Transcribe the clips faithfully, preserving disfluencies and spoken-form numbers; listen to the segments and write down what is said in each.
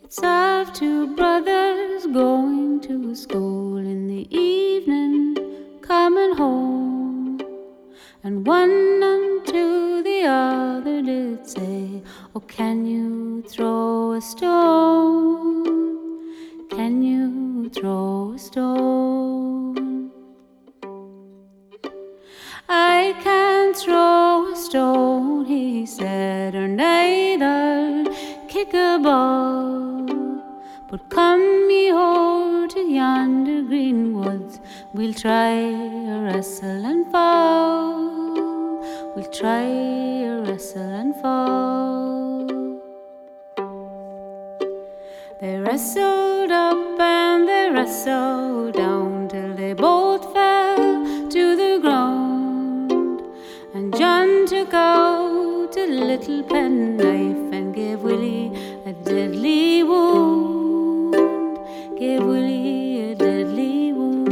It's of two brothers going to school in the evening, coming home. And one unto the other did say, "Oh, can you throw a stone? Can you throw a stone?" "I can't throw a stone," he said, "or neither kick a ball. But come ye ho to yonder green woods, we'll try a wrestle and fall. We'll try a wrestle and fall." They wrestled up and they wrestled down till they both fell to the ground. And John took out a little penknife and gave Willie a deadly wound. Gave Willie a deadly wound.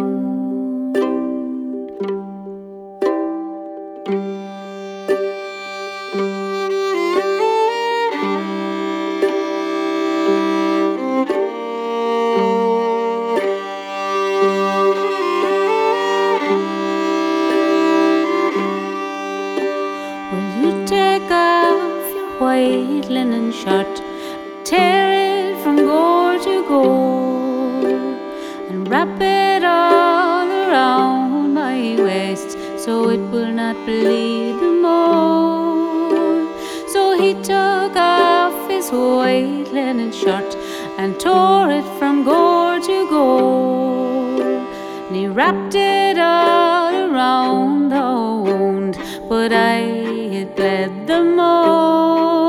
White linen shirt, tear it from gore to gore, and wrap it all around my waist so it will not bleed the more. So he took off his white linen shirt and tore it from gore to gore, and he wrapped it all around the wound, but I had bled the more.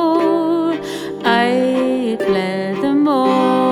I bled the more.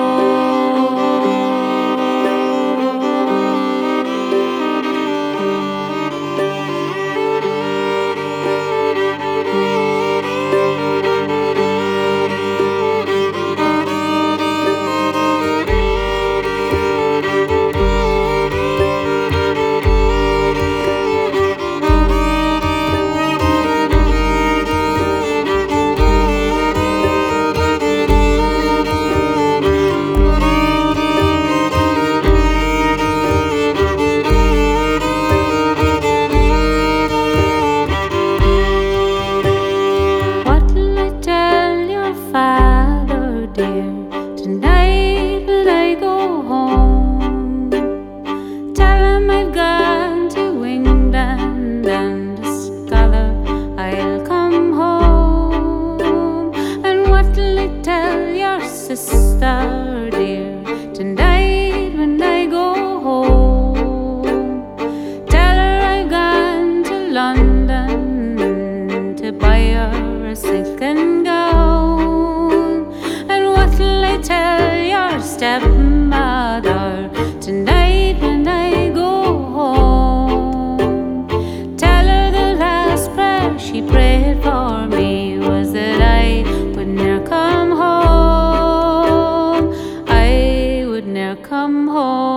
Sister dear, tonight when I go home, tell her I've gone to London to buy her a silken gown. And what'll I tell your stepmother tonight when I go home? Tell her the last prayer she prayed for me was that I would ne'er come home. Come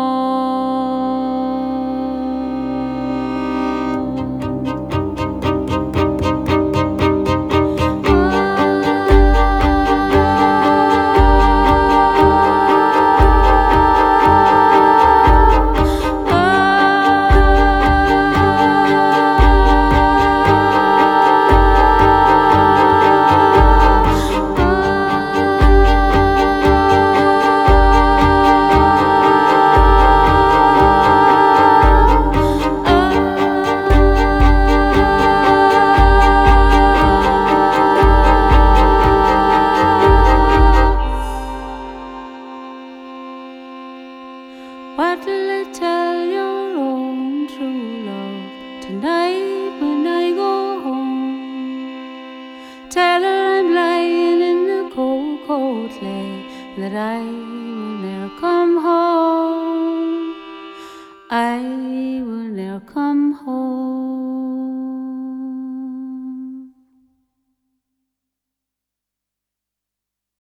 What'll I tell your own true love tonight when I go home? Tell her I'm lying in the cold, cold clay, that I will ne'er come home. I will ne'er come home.